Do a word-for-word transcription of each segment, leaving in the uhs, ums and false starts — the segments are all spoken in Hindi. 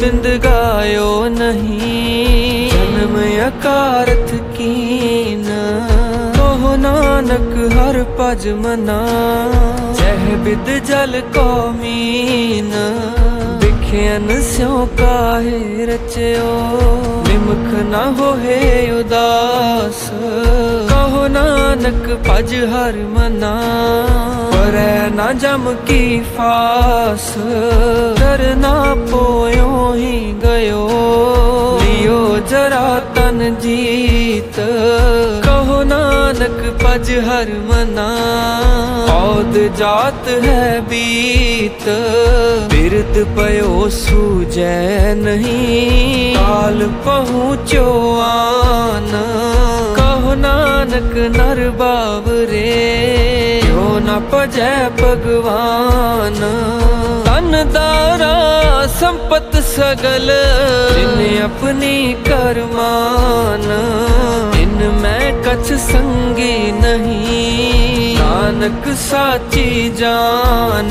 गोबिंद गायो नहीं, जन्म अकारथ कीन। कहो नानक हर पज मना, जह बिद जल को मीन। बिख्यन स्यों काहे रचयो, निमख न होए उदास। कहो नानक पज हर मना, परै न जम की फास। डरना पोयो ही गयो, लियो जरा तन जीत। कहो नानक पज हर मना, औद जात है बीत। बिरद पयो सूझै नहीं, काल पहुँचो आन। कहो नानक नर बावरे, क्यों न पजै भगवान। धन दारा संपत सगल, जिन अपनी करमान। इनमें कछ संगी नहीं, नानक साची जान।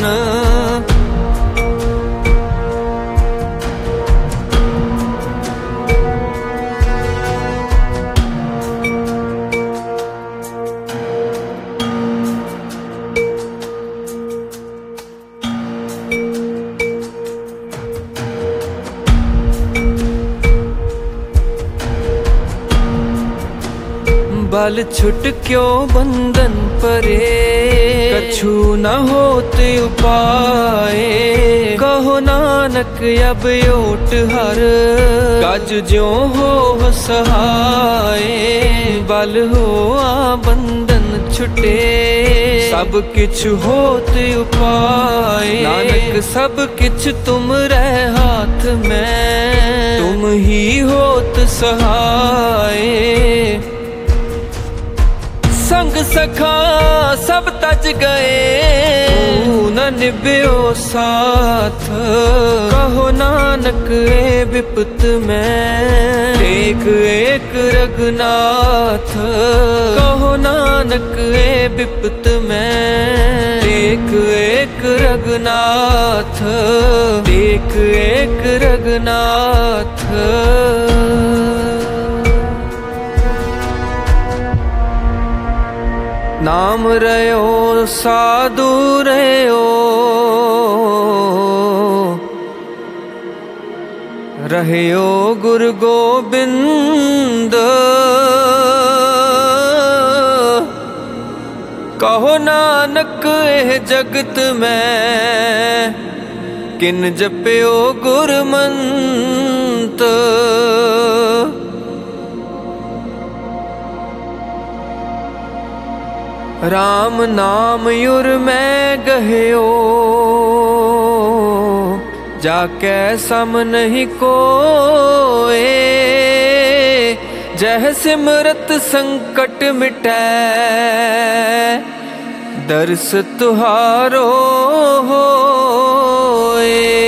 बल छुट क्यों बंधन परे, कछु न होत उपाय। कहो नानक अब ओट हर, गज ज्यों हो सहाय। बल हो आ बंधन छुटे, सब किछ होत उपाय। नानक सब किछ तुम रे हाथ में, तुम ही होत सहाय। संग सखा सब तज गए, न निभ्यो साथ। कहो नानक ए विपत में, एक एक रघुनाथ। कहो नानक ए विपत में, एक एक रघुनाथ। एक एक रघुनाथ। नाम रयो साधु रयो, रहयो गुरु गोबिंद। कहो नानक एह जगत में, किन जप्यो गुरमंत। राम नाम युर में गह्यो, जाकै सम नहीं कोए। जह सिमरत संकट मिटै, दर्श तुहारो होए।